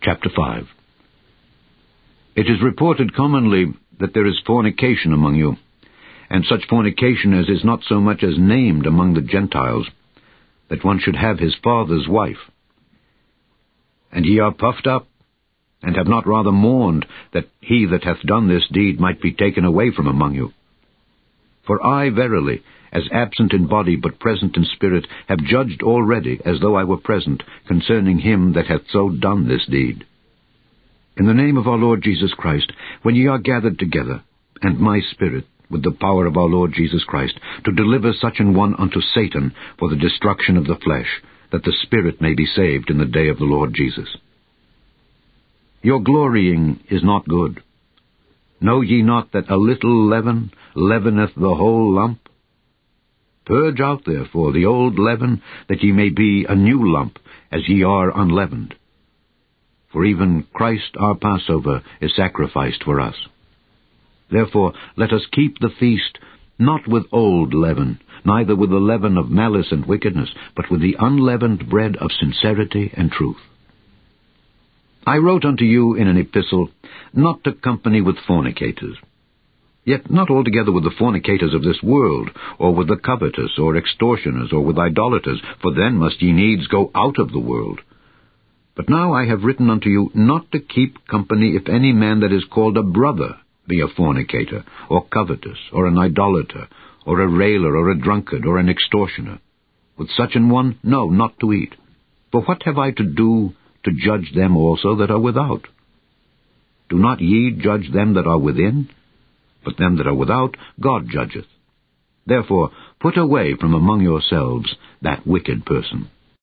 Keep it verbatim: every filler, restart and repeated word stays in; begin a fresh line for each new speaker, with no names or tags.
Chapter five. It is reported commonly that there is fornication among you, and such fornication as is not so much as named among the Gentiles, that one should have his father's wife. And ye are puffed up, and have not rather mourned that he that hath done this deed might be taken away from among you. For I verily, as absent in body but present in spirit, have judged already, as though I were present, concerning him that hath so done this deed. In the name of our Lord Jesus Christ, when ye are gathered together, and my spirit, with the power of our Lord Jesus Christ, to deliver such an one unto Satan for the destruction of the flesh, that the spirit may be saved in the day of the Lord Jesus. Your glorying is not good. Know ye not that a little leaven leaveneth the whole lump? Purge out therefore the old leaven, that ye may be a new lump, as ye are unleavened. For even Christ our Passover is sacrificed for us. Therefore let us keep the feast, not with old leaven, neither with the leaven of malice and wickedness, but with the unleavened bread of sincerity and truth. I wrote unto you in an epistle, not to company with fornicators, yet not altogether with the fornicators of this world, or with the covetous, or extortioners, or with idolaters, for then must ye needs go out of the world. But now I have written unto you not to keep company if any man that is called a brother be a fornicator, or covetous, or an idolater, or a railer, or a drunkard, or an extortioner. With such an one, no, not to eat. For what have I to do to judge them also that are without? Do not ye judge them that are within? But them that are without God judgeth. Therefore put away from among yourselves that wicked person.